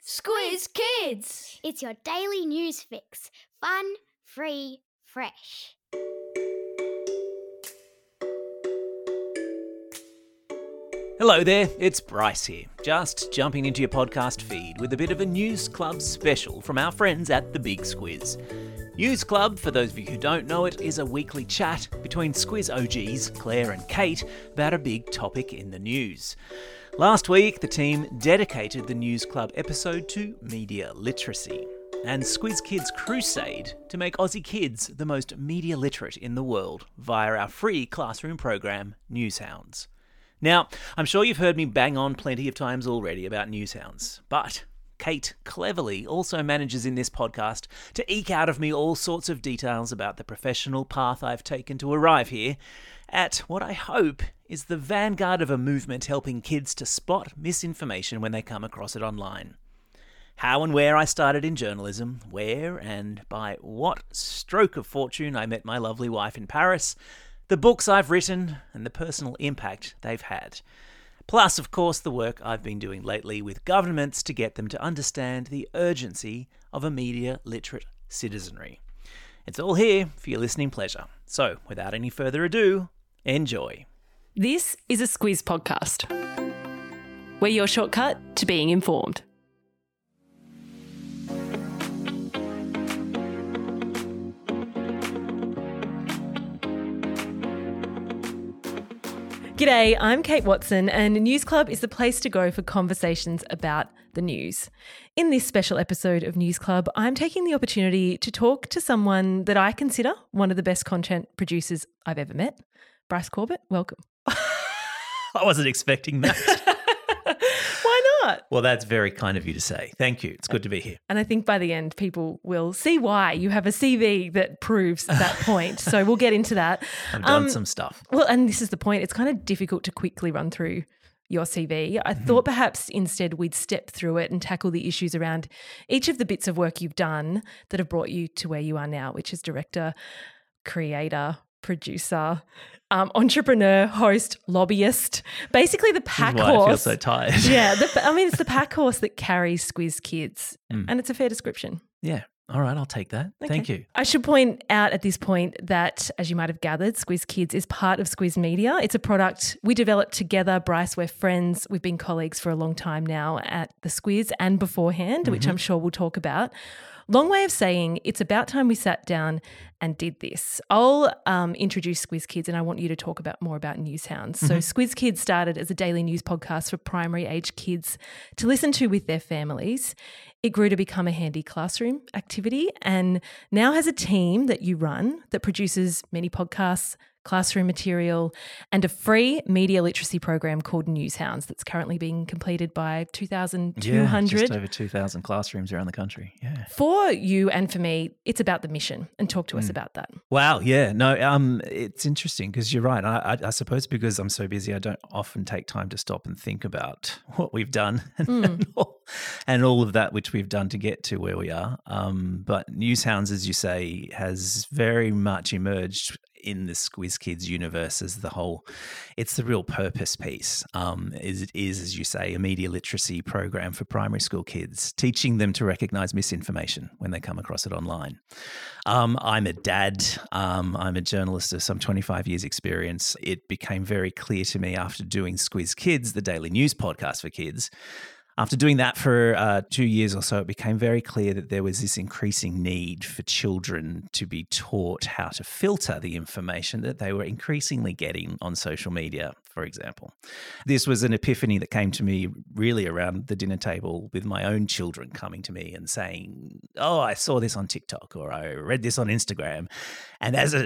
Squiz Kids! It's your daily news fix. Fun, free, fresh. Hello there, it's Bryce here, just jumping into your podcast feed with a bit of a News Club special from our friends at the Big Squiz. News Club, for those of you who don't know it, is a weekly chat between Squiz OGs Claire and Kate about a big topic in the news. Last week, the team dedicated the News Club episode to media literacy and Squiz Kids' crusade to make Aussie kids the most media literate in the world via our free classroom program, Newshounds. Now, I'm sure you've heard me bang on plenty of times already about Newshounds, but Kate cleverly also manages in this podcast to eke out of me all sorts of details about the professional path I've taken to arrive here at what I hope is the vanguard of a movement helping kids to spot misinformation when they come across it online. How and where I started in journalism, where and by what stroke of fortune I met my lovely wife in Paris, the books I've written, and the personal impact they've had. Plus, of course, the work I've been doing lately with governments to get them to understand the urgency of a media literate citizenry. It's all here for your listening pleasure. So, without any further ado, enjoy. This is a Squiz podcast. We're your shortcut to being informed. G'day, I'm Kate Watson, and News Club is the place to go for conversations about the news. In this special episode of News Club, I'm taking the opportunity to talk to someone that I consider one of the best content producers I've ever met. Bryce Corbett, welcome. I wasn't expecting that. Why not? Well, that's very kind of you to say. Thank you. It's good to be here. And I think by the end, people will see why you have a CV that proves that point. So we'll get into that. I've done some stuff. Well, and this is the point. It's kind of difficult to quickly run through your CV. I thought perhaps instead we'd step through it and tackle the issues around each of the bits of work you've done that have brought you to where you are now, which is director, creator, producer, entrepreneur, host, lobbyist, basically the pack horse. I feel so tired. Yeah, it's the pack horse that carries Squiz Kids, and it's a fair description. Yeah. All right, I'll take that. Okay. Thank you. I should point out at this point that, as you might have gathered, Squiz Kids is part of Squiz Media. It's a product we developed together. Bryce, we're friends. We've been colleagues for a long time now at the Squiz and beforehand, which I'm sure we'll talk about. Long way of saying it's about time we sat down and did this. I'll introduce Squiz Kids and I want you to talk more about Newshounds. So Squiz Kids started as a daily news podcast for primary age kids to listen to with their families. It grew to become a handy classroom activity and now has a team that you run that produces many podcasts, classroom material, and a free media literacy program called Newshounds that's currently being completed by 2,200. Yeah, just over 2,000 classrooms around the country. Yeah. For you and for me, it's about the mission, and talk to us about that. Wow. Yeah. No. It's interesting because you're right. I suppose because I'm so busy, I don't often take time to stop and think about what we've done and all of that which we've done to get to where we are. But Newshounds, as you say, has very much emerged in the Squiz Kids universe as it's the real purpose piece. It is, as you say, a media literacy program for primary school kids, teaching them to recognise misinformation when they come across it online. I'm a dad. I'm a journalist of some 25 years experience. It became very clear to me after doing Squiz Kids, the daily news podcast for kids. After doing that for 2 years or so, it became very clear that there was this increasing need for children to be taught how to filter the information that they were increasingly getting on social media, for example. This was an epiphany that came to me really around the dinner table with my own children coming to me and saying, oh, I saw this on TikTok or I read this on Instagram. And as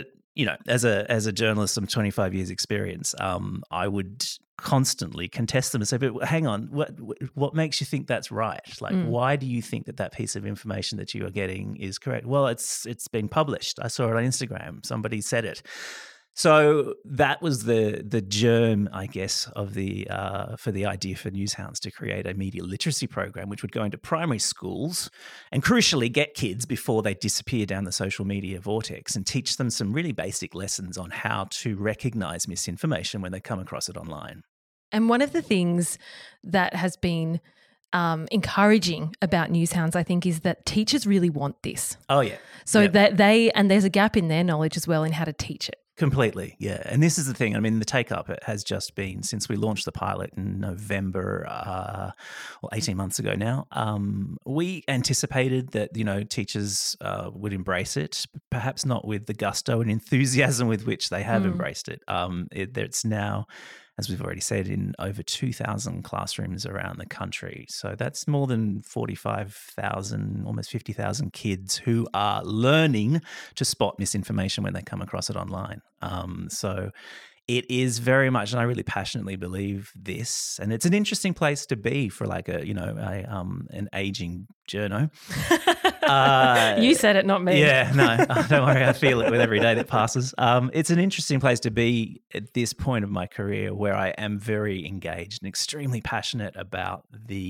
a journalist of 25 years experience, I would constantly contest them and say, but hang on, what makes you think that's right? Like, why do you think that piece of information that you are getting is correct? Well, it's been published. I saw it on Instagram. Somebody said it. So that was the germ, I guess, of for the idea for Newshounds to create a media literacy program, which would go into primary schools and crucially get kids before they disappear down the social media vortex and teach them some really basic lessons on how to recognize misinformation when they come across it online. And one of the things that has been encouraging about Newshounds, I think, is that teachers really want this. Oh, yeah. So Yep. that there's a gap in their knowledge as well in how to teach it. Completely, yeah. And this is the thing. I mean, the take-up, it has just been, since we launched the pilot in November, 18 months ago now, we anticipated that, teachers would embrace it, perhaps not with the gusto and enthusiasm with which they have embraced it. It's now, as we've already said, in over 2,000 classrooms around the country. So that's more than 45,000, almost 50,000 kids who are learning to spot misinformation when they come across it online. So it is very much, and I really passionately believe this, and it's an interesting place to be for like an aging journo. You said it, not me. Yeah, no, don't worry. I feel it with every day that passes. It's an interesting place to be at this point of my career where I am very engaged and extremely passionate about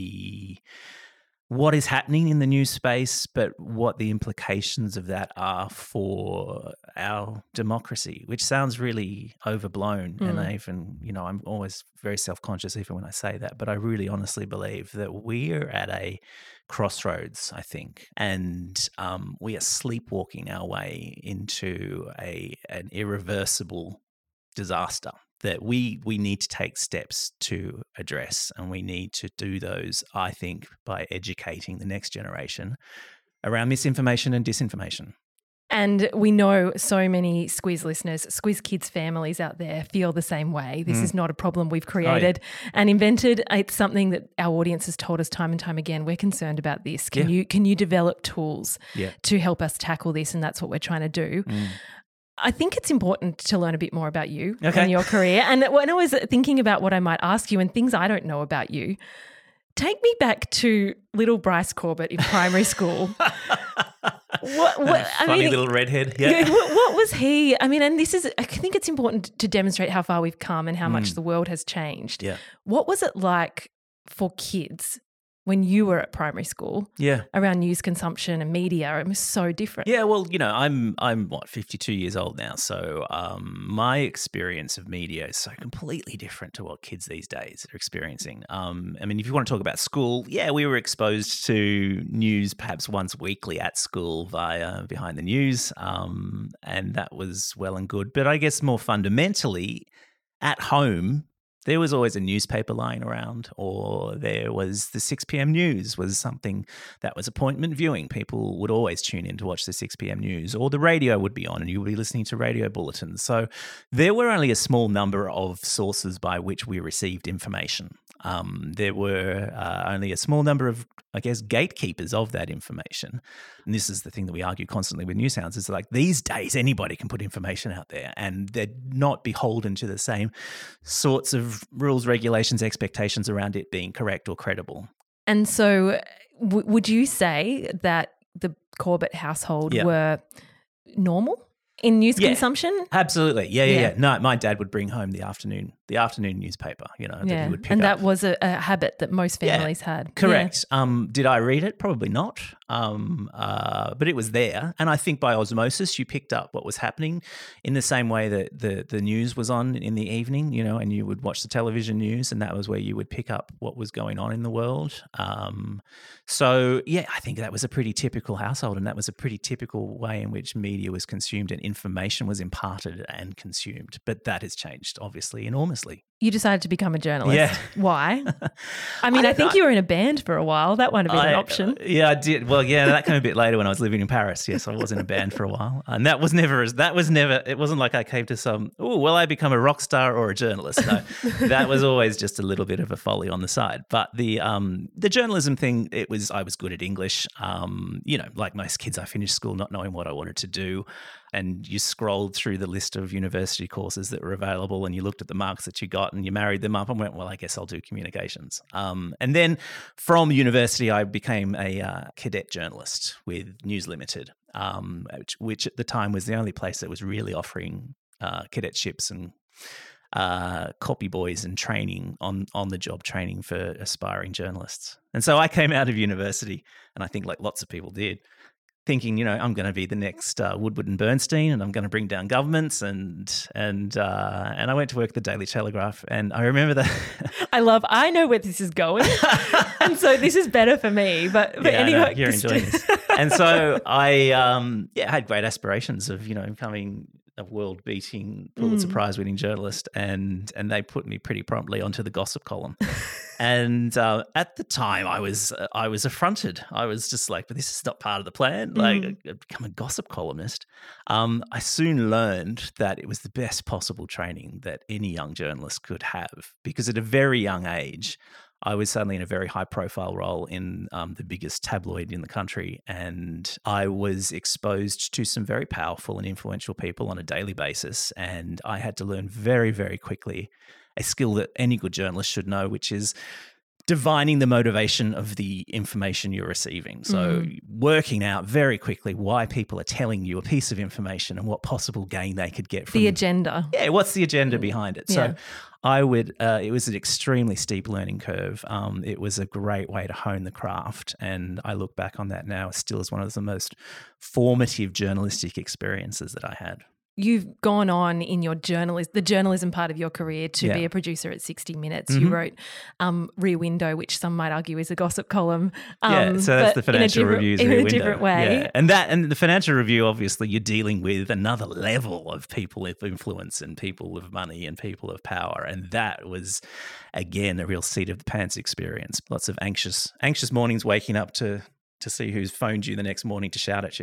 what is happening in the news space, but what the implications of that are for our democracy, which sounds really overblown. And I'm always very self-conscious even when I say that, but I really honestly believe that we're at a crossroads, I think, and we are sleepwalking our way into an irreversible disaster that we need to take steps to address. And we need to do those, I think, by educating the next generation around misinformation and disinformation. And we know so many Squiz listeners, Squiz Kids families out there feel the same way. This is not a problem we've created and invented. It's something that our audience has told us time and time again. We're concerned about this. Can you develop tools to help us tackle this? And that's what we're trying to do. I think it's important to learn a bit more about you and your career. And when I was thinking about what I might ask you and things I don't know about you, take me back to little Bryce Corbett in primary school. Funny little redhead. Yeah. What was he? I mean, and I think it's important to demonstrate how far we've come and how much the world has changed. Yeah. What was it like for kids when you were at primary school around news consumption and media? It was so different. Yeah, well, I'm 52 years old now. So my experience of media is so completely different to what kids these days are experiencing. I mean, if you want to talk about school, we were exposed to news perhaps once weekly at school via Behind the News. And that was well and good. But I guess more fundamentally, at home, there was always a newspaper lying around, or there was the 6 p.m. news was something that was appointment viewing. People would always tune in to watch the 6 p.m. news, or the radio would be on and you would be listening to radio bulletins. So there were only a small number of sources by which we received information. There were only a small number of, I guess, gatekeepers of that information. And this is the thing that we argue constantly with Newshounds, is like these days anybody can put information out there and they're not beholden to the same sorts of rules, regulations, expectations around it being correct or credible. And so would you say that the Corbett household were normal in news consumption? Absolutely. Yeah. No, my dad would bring home the afternoon newspaper, that he would pick and up. that was a habit that most families had. Correct. Yeah. Did I read it? Probably not. But it was there. And I think by osmosis, you picked up what was happening in the same way that the news was on in the evening, and you would watch the television news, and that was where you would pick up what was going on in the world. So I think that was a pretty typical household, and that was a pretty typical way in which media was consumed and information was imparted and consumed. But that has changed, obviously, enormously. You decided to become a journalist. Yeah. Why? I mean, I think you were in a band for a while. That wouldn't have been an option. Yeah, I did. Well, that came a bit later when I was living in Paris. Yes, I was in a band for a while. And it wasn't like I came to I become a rock star or a journalist. No, that was always just a little bit of a folly on the side. But the journalism thing, I was good at English. Like most kids, I finished school not knowing what I wanted to do. And you scrolled through the list of university courses that were available and you looked at the marks that you got and you married them up and went, well, I guess I'll do communications. And then from university, I became a cadet journalist with News Limited, which at the time was the only place that was really offering cadetships and copy boys and training on the job training for aspiring journalists. And so I came out of university, and I think like lots of people did, thinking, I'm going to be the next Woodward and Bernstein, and I'm going to bring down governments, and I went to work at the Daily Telegraph, and I remember that. I know where this is going, and so this is better for me. But Yeah, anyway, you're enjoying this, and so I had great aspirations of becoming a world-beating Pulitzer Prize-winning journalist, and they put me pretty promptly onto the gossip column. And at the time, I was affronted. I was just like, "But this is not part of the plan." Like, become a gossip columnist. I soon learned that it was the best possible training that any young journalist could have, because at a very young age, I was suddenly in a very high-profile role in the biggest tabloid in the country, and I was exposed to some very powerful and influential people on a daily basis, and I had to learn very, very quickly a skill that any good journalist should know, which is divining the motivation of the information you're receiving. So working out very quickly why people are telling you a piece of information and what possible gain they could get from the agenda. Yeah, what's the agenda behind it? So Yeah. I would. It was an extremely steep learning curve. It was a great way to hone the craft, and I look back on that now still as one of the most formative journalistic experiences that I had. You've gone on in the journalism part of your career to be a producer at 60 Minutes. You wrote Rear Window, which some might argue is a gossip column. So that's the Financial Review's Rear in a Window. different way. Yeah. And the Financial Review, obviously, you're dealing with another level of people of influence and people of money and people of power, and that was, again, a real seat of the pants experience. Lots of anxious mornings, waking up to see who's phoned you the next morning to shout at you.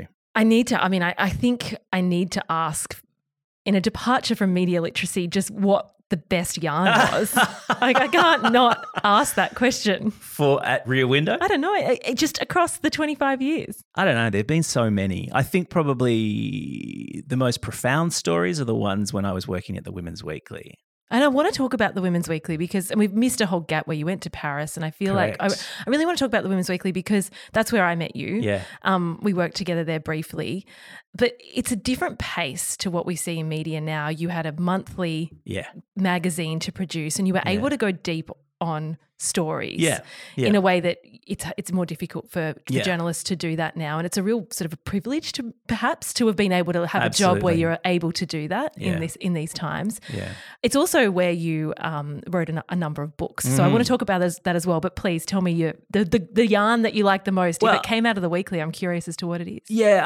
I think I need to ask, in a departure from media literacy, just what the best yarn was. Like, I can't not ask that question. At Rear Window? I don't know. It just across the 25 years. I don't know. There have been so many. I think probably the most profound stories are the ones when I was working at the Women's Weekly. And I want to talk about the Women's Weekly because we've missed a whole gap where you went to Paris, and I feel like I really want to talk about the Women's Weekly because that's where I met you. Yeah. We worked together there briefly, but it's a different pace to what we see in media now. You had a monthly magazine to produce, and you were able to go deep on stories in a way that it's more difficult for journalists to do that now. And it's a real sort of a privilege to perhaps to have been able to have a job where you're able to do that in these times. Yeah. It's also where you wrote a number of books. So I want to talk about that as well. But please tell me the yarn that you like the most. If it came out of the weekly, I'm curious as to what it is. Yeah,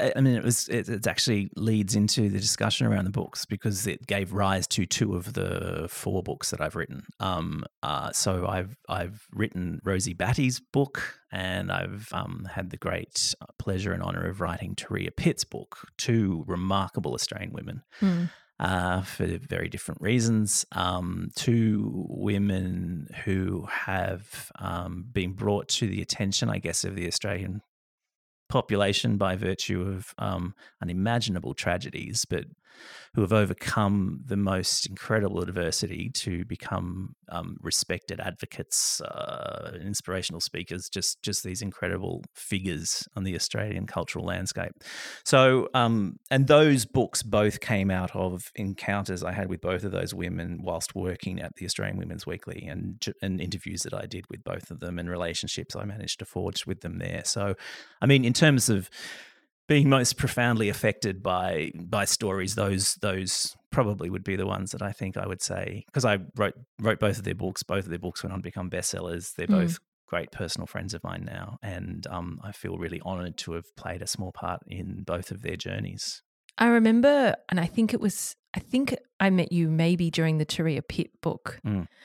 it actually leads into the discussion around the books because it gave rise to two of the 4 books that I've written. So I've written Rosie Batty's book, and I've had the great pleasure and honour of writing Turia Pitt's book, 2 remarkable Australian women. For very different reasons. 2 women who have been brought to the attention, I guess, of the Australian population by virtue of unimaginable tragedies, but who have overcome the most incredible adversity to become respected advocates, inspirational speakers, just these incredible figures on the Australian cultural landscape. So, and those books both came out of encounters I had with both of those women whilst working at the Australian Women's Weekly, and interviews that I did with both of them and relationships I managed to forge with them there. So, I mean, in terms of being most profoundly affected by stories, those probably would be the ones that I think I would say, because I wrote both of their books. Both of their books went on to become bestsellers. They're both great personal friends of mine now, and I feel really honoured to have played a small part in both of their journeys. I remember, and I think I met you maybe during the Turia Pitt book.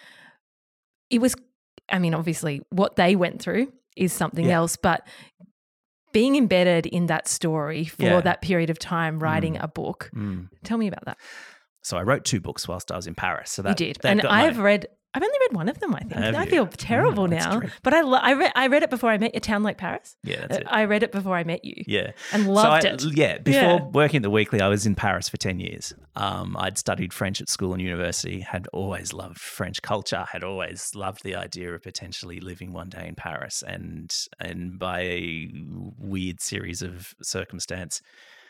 It was, I mean, obviously what they went through is something else, but being embedded in that story for that period of time, writing a book. Tell me about that. So I wrote 2 books whilst I was in Paris. So that, you did. And I've only read one of them, I think. I feel terrible now. But I read it before I met you, A Town Like Paris. Yeah, that's it. I read it before I met you. Yeah. And loved it. Yeah. Before working at the Weekly, I was in Paris for 10 years. I'd studied French at school and university, had always loved French culture, had always loved the idea of potentially living one day in Paris. And by a weird series of circumstance,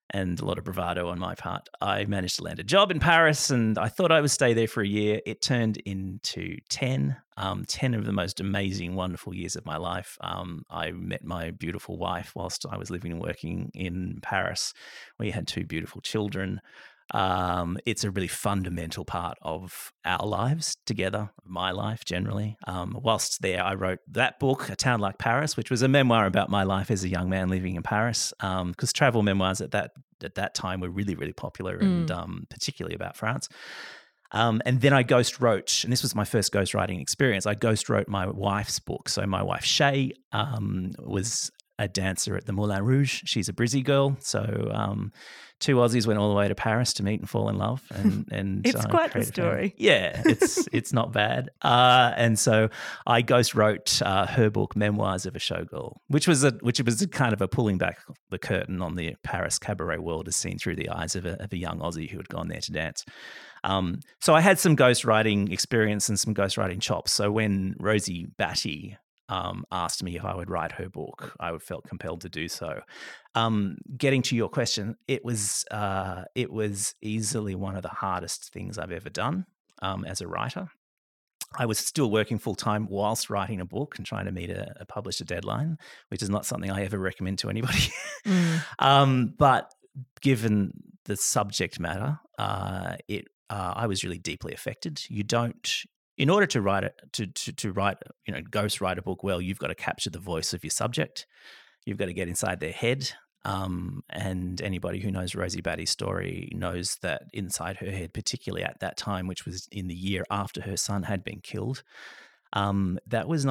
and a lot of bravado on my part, I managed to land a job in Paris, and I thought I would stay there for a year. It turned into 10 of the most amazing, wonderful years of my life. I met my beautiful wife whilst I was living and working in Paris. We had 2 beautiful children. It's a really fundamental part of our lives together, my life generally. Whilst there, I wrote that book, A Town Like Paris, which was a memoir about my life as a young man living in Paris, because travel memoirs at that time were really, really popular, and particularly about France. And then I ghost wrote, and this was my first ghost writing experience. I ghost wrote my wife's book. So my wife, Shay, was a dancer at the Moulin Rouge. She's a Brizzy girl. So 2 Aussies went all the way to Paris to meet and fall in love. And it's quite the story. Yeah, it's not bad. And so I ghost wrote her book, Memoirs of a Showgirl, which was a kind of a pulling back the curtain on the Paris cabaret world as seen through the eyes of a young Aussie who had gone there to dance. So I had some ghostwriting experience and some ghostwriting chops. So when Rosie Batty asked me if I would write her book, I felt compelled to do so. Getting to your question, it was easily one of the hardest things I've ever done as a writer. I was still working full-time whilst writing a book and trying to meet a publisher deadline, which is not something I ever recommend to anybody. But given the subject matter, I was really deeply affected. In order to write ghost write a book well, you've got to capture the voice of your subject. You've got to get inside their head. And anybody who knows Rosie Batty's story knows that inside her head, particularly at that time, which was in the year after her son had been killed, that was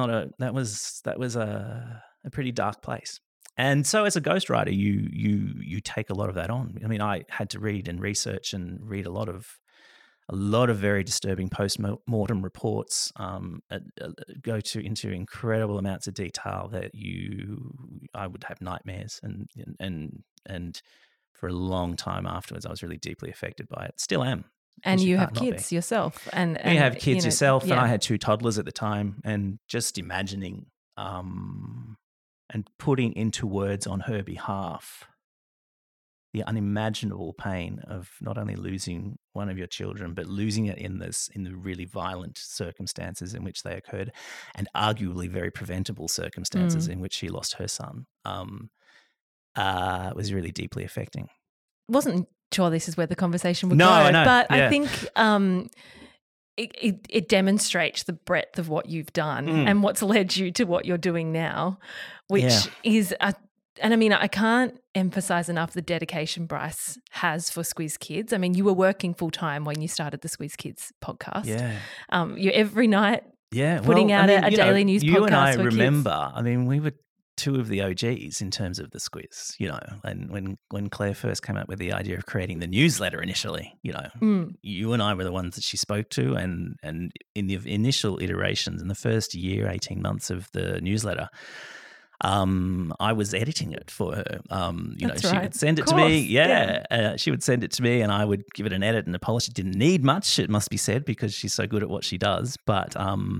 a pretty dark place. And so as a ghostwriter, you take a lot of that on. I mean, I had to read and research and read a lot of very disturbing post-mortem reports, go into incredible amounts of detail that I would have nightmares, and for a long time afterwards, I was really deeply affected by it. Still am. And you have kids yourself, and you have kids yourself, yeah. and I had 2 toddlers at the time, and just imagining and putting into words on her behalf the unimaginable pain of not only losing one of your children, but losing it in the really violent circumstances in which they occurred, and arguably very preventable circumstances in which she lost her son, was really deeply affecting. Wasn't sure this is where the conversation would go, but yeah. I think it demonstrates the breadth of what you've done and what's led you to what you're doing now, which is and I mean, I can't emphasize enough the dedication Bryce has for Squiz Kids. I mean, you were working full time when you started the Squiz Kids podcast. Yeah. You every night putting out a daily news podcast. You and I for remember, kids. I mean, we were 2 of the OGs in terms of the Squiz, and when Claire first came up with the idea of creating the newsletter initially, you and I were the ones that she spoke to, and in the initial iterations, in the first year, 18 months of the newsletter, I was editing it for her. She would send it to me. She would send it to me, and I would give it an edit and a polish. It didn't need much, it must be said, because she's so good at what she does. But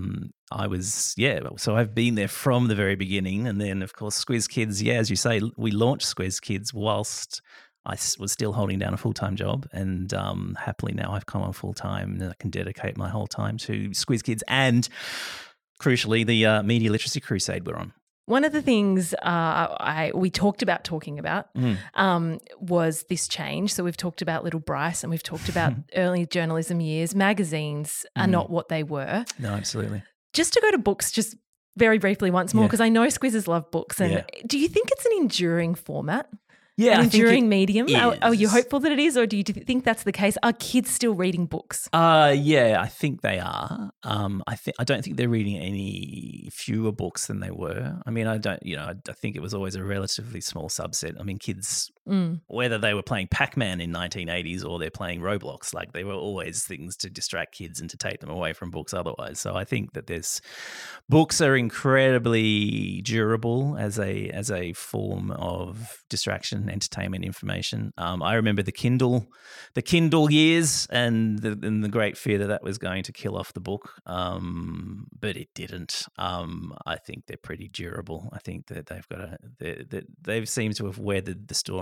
so I've been there from the very beginning. And then, of course, Squiz Kids, as you say, we launched Squiz Kids whilst I was still holding down a full-time job. And happily now I've come on full-time and I can dedicate my whole time to Squiz Kids and, crucially, the Media Literacy Crusade we're on. One of the things we talked about talking about was this change. So we've talked about little Bryce and we've talked about early journalism years. Magazines are not what they were. No, absolutely. Just to go to books just very briefly once more, because I know Squizzes love books. And do you think it's an enduring format? Yeah, an enduring medium? Are you hopeful that it is, or do you think that's the case? Are kids still reading books? I think they are. I don't think they're reading any fewer books than they were. I mean, I think it was always a relatively small subset. I mean, kids, whether they were playing Pac-Man in 1980s or they're playing Roblox, like they were always things to distract kids and to take them away from books otherwise. So I think that books are incredibly durable as a form of distraction, entertainment, information. I remember the Kindle years and the great fear that was going to kill off the book, but it didn't. I think they're pretty durable. I think that they've seemed to have weathered the storm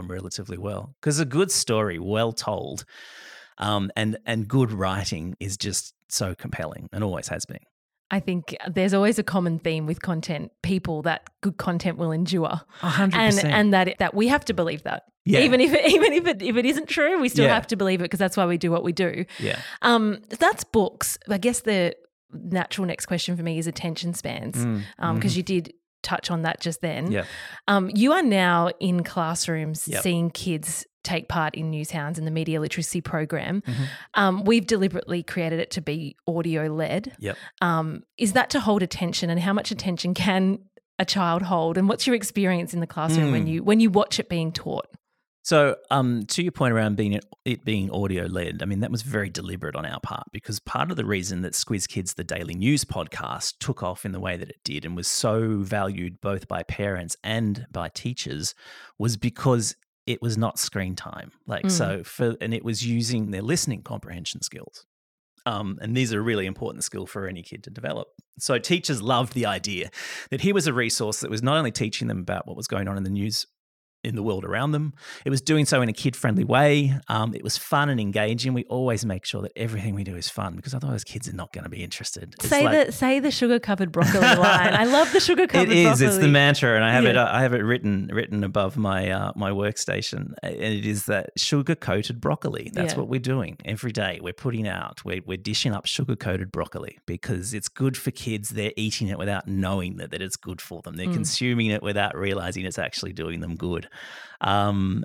them relatively well. Because a good story, well told, and good writing is just so compelling and always has been. I think there's always a common theme with content, people that good content will endure. 100%. And that we have to believe that. Yeah. Even if it isn't true, we still Yeah. have to believe it because that's why we do what we do. Yeah. That's books. I guess the natural next question for me is attention spans, because you did touch on that just then. Yeah. You are now in classrooms Yep. seeing kids take part in Newshounds in the media literacy program. Mm-hmm. We've deliberately created it to be audio led. Yep. Is that to hold attention, and how much attention can a child hold? And what's your experience in the classroom when you watch it being taught? So, to your point around it being audio led, I mean, that was very deliberate on our part, because part of the reason that Squiz Kids, the daily news podcast, took off in the way that it did and was so valued both by parents and by teachers was because it was not screen time. And it was using their listening comprehension skills. And these are a really important skill for any kid to develop. So teachers loved the idea that here was a resource that was not only teaching them about what was going on in the news in the world around them, it was doing so in a kid-friendly way. It was fun and engaging. We always make sure that everything we do is fun, because otherwise kids are not going to be interested. Say the sugar-covered broccoli line. I love the sugar-covered broccoli. It is. It's the mantra, and I have it written above my my workstation. And it is that sugar-coated broccoli. That's what we're doing every day. We're putting out. We're dishing up sugar-coated broccoli because it's good for kids. They're eating it without knowing that it's good for them. They're consuming it without realizing it's actually doing them good. So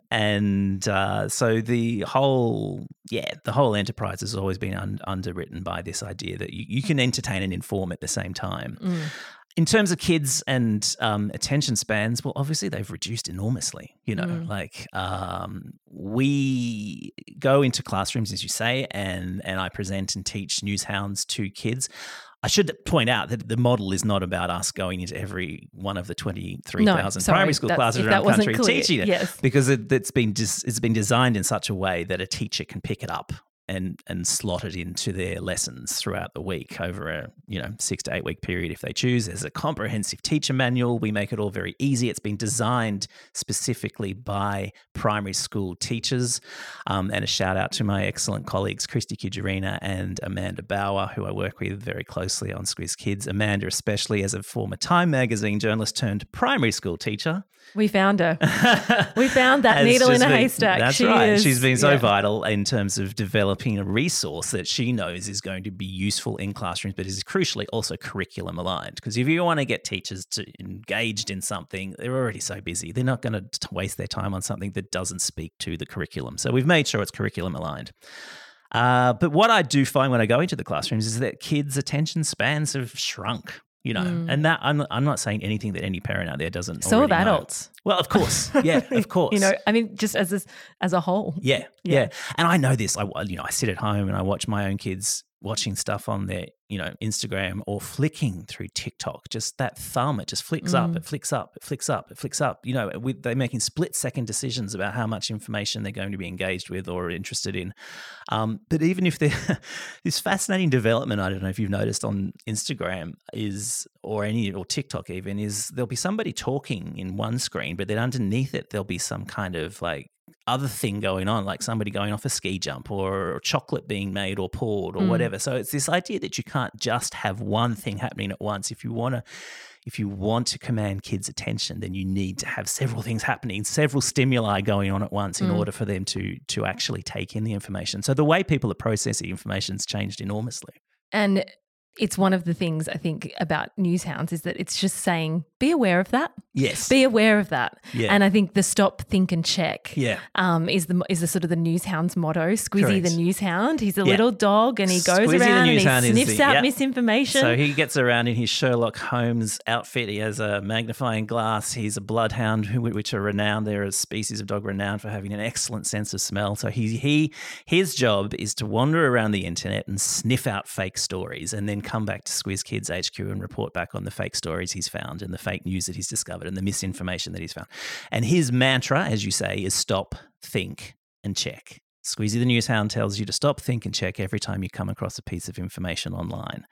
the whole enterprise has always been underwritten by this idea that you can entertain and inform at the same time. In terms of kids and attention spans, well, obviously they've reduced enormously. We go into classrooms, as you say, and I present and teach Newshounds to kids. I should point out that the model is not about us going into every one of the 23,000 primary school classes around the country teaching it, because it's been designed in such a way that a teacher can pick it up and slot it into their lessons throughout the week over a 6 to 8 week period if they choose. There's a comprehensive teacher manual. We make it all very easy. It's been designed specifically by primary school teachers. And a shout out to my excellent colleagues, Christy Kujarina and Amanda Bauer, who I work with very closely on Squiz Kids. Amanda especially as a former Time magazine journalist turned primary school teacher. We found her. We found that needle in a haystack. That's right. She's been so vital in terms of developing a resource that she knows is going to be useful in classrooms, but is crucially also curriculum aligned. Because if you want to get teachers engaged in something, they're already so busy. They're not going to waste their time on something that doesn't speak to the curriculum. So we've made sure it's curriculum aligned. But what I do find when I go into the classrooms is that kids' attention spans have shrunk. And that I'm not saying anything that any parent out there doesn't. So have already know. adults. Well, of course, yeah, of course. Just as a whole. Yeah. And I know this. I sit at home and I watch my own kids watching stuff on their, Instagram or flicking through TikTok. Just that thumb, it just flicks up, it flicks up, it flicks up, it flicks up. They're making split-second decisions about how much information they're going to be engaged with or interested in. But even if they're this fascinating development, I don't know if you've noticed on Instagram or TikTok even, is there'll be somebody talking in one screen, but then underneath it there'll be some kind of other thing going on, like somebody going off a ski jump or chocolate being made or poured or whatever. So it's this idea that you can't just have one thing happening at once. If you want to command kids' attention, then you need to have several things happening, several stimuli going on at once in order for them to actually take in the information. So the way people are processing information has changed enormously. And it's one of the things I think about Newshounds is that it's just saying, be aware of that. Yes. Be aware of that. Yeah. And I think the stop, think and check is the sort of the Newshound's motto. Squizzy Correct. the Newshound. He's a little dog and he goes Squizzy around and he Newshound sniffs out misinformation. So he gets around in his Sherlock Holmes outfit. He has a magnifying glass. He's a bloodhound, which are renowned. They're a species of dog renowned for having an excellent sense of smell. So his job is to wander around the internet and sniff out fake stories and then come back to Squiz Kids HQ and report back on the fake stories he's found and the fake news that he's discovered and the misinformation that he's found. And his mantra, as you say, is stop, think, and check. Squeezy the Newshound tells you to stop, think, and check every time you come across a piece of information online.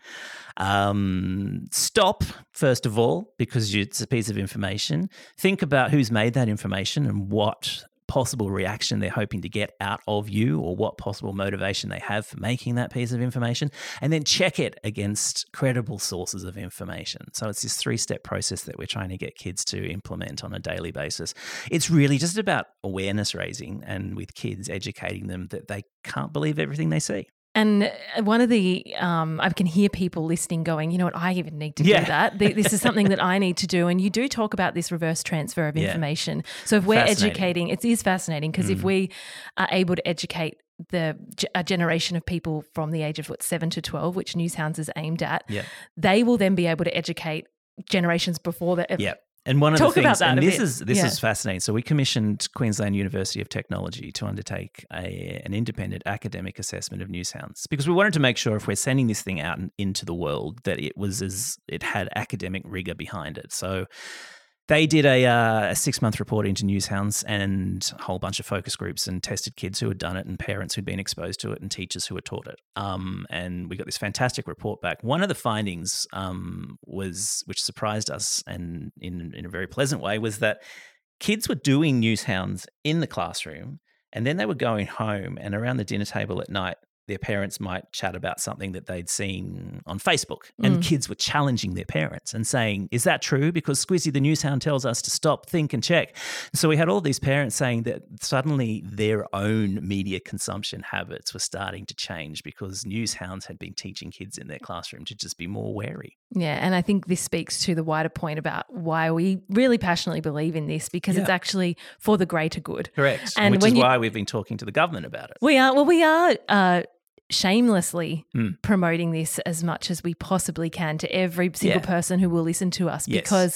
Stop, first of all, because it's a piece of information. Think about who's made that information and what possible reaction they're hoping to get out of you or what possible motivation they have for making that piece of information, and then check it against credible sources of information. So it's this 3-step process that we're trying to get kids to implement on a daily basis. It's really just about awareness raising and with kids educating them that they can't believe everything they see. And one of the, I can hear people listening going, you know what, I even need to do that. This is something that I need to do. And you do talk about this reverse transfer of information. So if we're educating, it is fascinating because if we are able to educate a generation of people from the age of 7 to 12, which Newshounds is aimed at, they will then be able to educate generations before that. And one of Talk the things, about that and a this bit. is fascinating. So we commissioned Queensland University of Technology to undertake an independent academic assessment of Newshounds because we wanted to make sure if we're sending this thing out into the world that it had academic rigor behind it. So they did a 6-month report into Newshounds and a whole bunch of focus groups and tested kids who had done it and parents who'd been exposed to it and teachers who had taught it. And we got this fantastic report back. One of the findings which surprised us and in a very pleasant way, was that kids were doing Newshounds in the classroom and then they were going home and around the dinner table at night, their parents might chat about something that they'd seen on Facebook and kids were challenging their parents and saying, is that true? Because Squizzy the Newshound tells us to stop, think and check. So we had all these parents saying that suddenly their own media consumption habits were starting to change because Newshounds had been teaching kids in their classroom to just be more wary. Yeah, and I think this speaks to the wider point about why we really passionately believe in this because it's actually for the greater good. Correct. And which is why we've been talking to the government about it. We are shamelessly promoting this as much as we possibly can to every single person who will listen to us because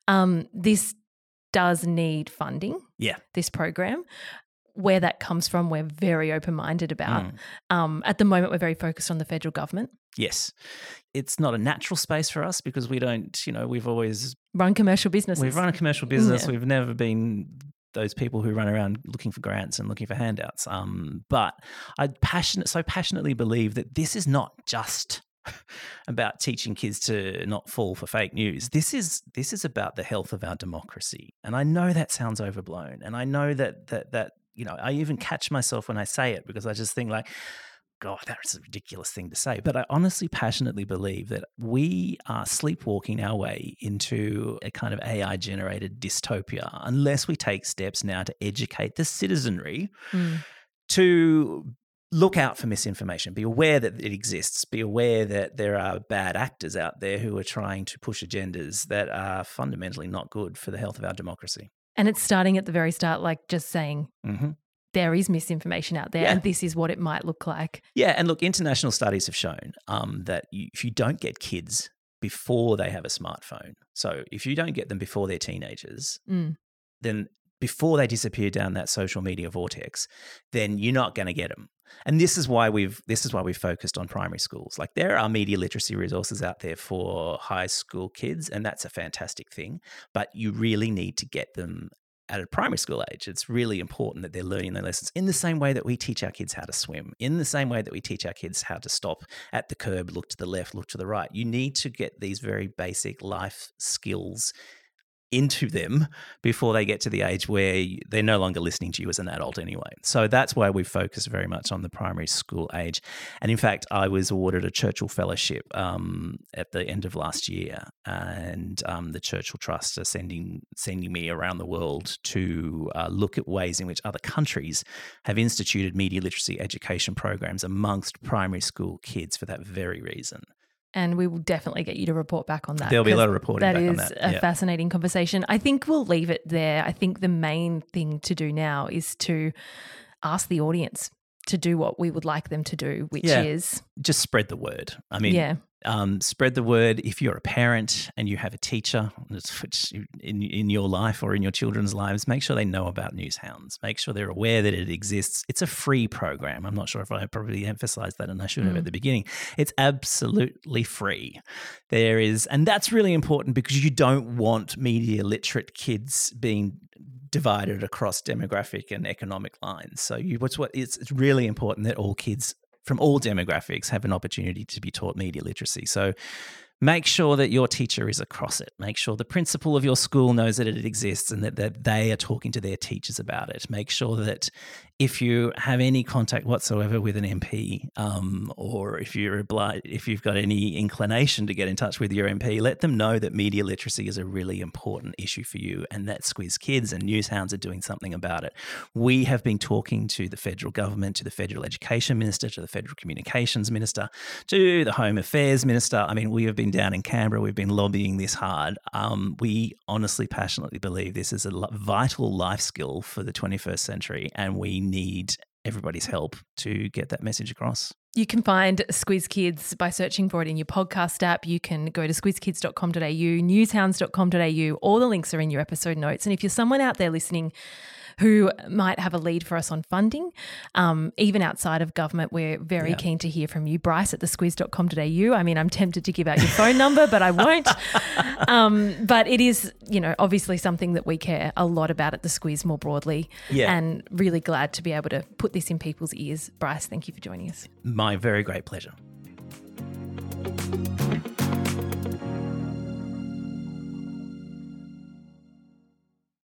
this does need funding, this program. Where that comes from, we're very open-minded about. At the moment, we're very focused on the federal government. Yes. It's not a natural space for us because we don't, we've always run commercial businesses. We've run a commercial business. We've never been those people who run around looking for grants and looking for handouts. But I so passionately believe that this is not just about teaching kids to not fall for fake news. This is about the health of our democracy. And I know that sounds overblown. And I know that I even catch myself when I say it because I just think like, God, that's a ridiculous thing to say. But I honestly, passionately believe that we are sleepwalking our way into a kind of AI-generated dystopia unless we take steps now to educate the citizenry to look out for misinformation, be aware that it exists, be aware that there are bad actors out there who are trying to push agendas that are fundamentally not good for the health of our democracy. And it's starting at the very start, like just saying, there is misinformation out there and this is what it might look like. Yeah. And look, international studies have shown that if you don't get kids before they have a smartphone, so if you don't get them before they're teenagers, then before they disappear down that social media vortex, then you're not going to get them. And this is why we've focused on primary schools. Like there are media literacy resources out there for high school kids, and that's a fantastic thing. But you really need to get them at a primary school age. It's really important that they're learning their lessons in the same way that we teach our kids how to swim, in the same way that we teach our kids how to stop at the curb, look to the left, look to the right. You need to get these very basic life skills into them before they get to the age where they're no longer listening to you as an adult anyway. So that's why we focus very much on the primary school age. And in fact, I was awarded a Churchill Fellowship at the end of last year, and the Churchill Trust are sending me around the world to look at ways in which other countries have instituted media literacy education programs amongst primary school kids for that very reason. And we will definitely get you to report back on that. There'll be a lot of reporting back on that. That is a fascinating conversation. I think we'll leave it there. I think the main thing to do now is to ask the audience to do what we would like them to do, which is just spread the word. I mean, spread the word. If you're a parent and you have a teacher which in your life or in your children's lives, make sure they know about Newshounds. Make sure they're aware that it exists. It's a free program. I'm not sure if I probably emphasized that, and I should have at the beginning. It's absolutely free. And that's really important because you don't want media literate kids being divided across demographic and economic lines. So it's really important that all kids from all demographics have an opportunity to be taught media literacy. So Make sure that your teacher is across it. Make sure the principal of your school knows that it exists and that they are talking to their teachers about it. Make sure that if you have any contact whatsoever with an MP, or if you've got any inclination to get in touch with your MP, let them know that media literacy is a really important issue for you and that Squiz Kids and Newshounds are doing something about it. We have been talking to the federal government, to the federal education minister, to the federal communications minister, to the Home Affairs minister. I mean, we have been down in Canberra. We've been lobbying this hard. We honestly, passionately believe this is a vital life skill for the 21st century, and we need everybody's help to get that message across. You can find Squiz Kids by searching for it in your podcast app. You can go to squizkids.com.au, newshounds.com.au. All the links are in your episode notes. And if you're someone out there listening who might have a lead for us on funding, even outside of government, we're very keen to hear from you. Bryce at thesquiz.com.au. I mean, I'm tempted to give out your phone number, but I won't. But it is, obviously something that we care a lot about at The Squiz more broadly, and really glad to be able to put this in people's ears. Bryce, thank you for joining us. My very great pleasure.